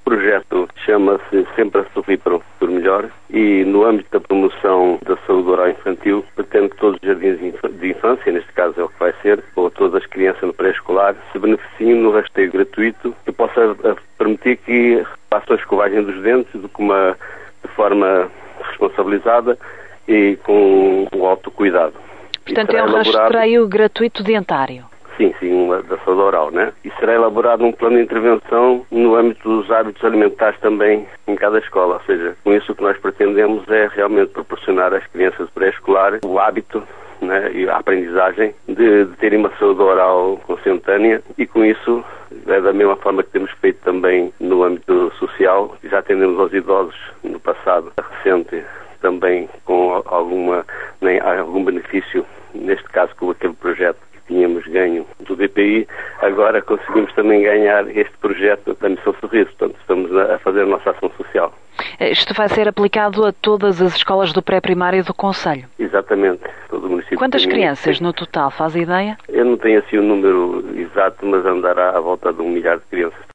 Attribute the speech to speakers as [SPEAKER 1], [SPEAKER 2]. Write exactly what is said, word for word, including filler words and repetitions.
[SPEAKER 1] projeto chama-se Sempre a Sorrir para um Futuro Melhor e, no âmbito da promoção da saúde oral infantil, pretende que todos os jardins de infância, neste caso é o que vai ser, ou todas as crianças no pré-escolar, se beneficiem no rasteio gratuito que possa permitir que façam a escovagem dos dentes de, uma, de forma responsabilizada e com o autocuidado.
[SPEAKER 2] Portanto, é um elaborado... rastreio gratuito dentário.
[SPEAKER 1] Sim, sim, da saúde oral, né? E será elaborado um plano de intervenção no âmbito dos hábitos alimentares também em cada escola. Ou seja, com isso o que nós pretendemos é realmente proporcionar às crianças pré-escolar o hábito, né, e a aprendizagem de, de terem uma saúde oral consentânea, e com isso é da mesma forma que temos feito também no âmbito social. Já atendemos aos idosos no passado recente também com alguma, nem, algum benefício, neste caso com aquele projeto que tínhamos ganho do D P I, agora conseguimos também ganhar este projeto da Missão Sorriso, portanto estamos a fazer a nossa ação social.
[SPEAKER 2] Isto vai ser aplicado a todas as escolas do pré-primário do concelho?
[SPEAKER 1] Exatamente, todo o município.
[SPEAKER 2] Quantas crianças no total, faz ideia?
[SPEAKER 1] Eu não tenho assim o número exato, mas andará à volta de um milhar de crianças.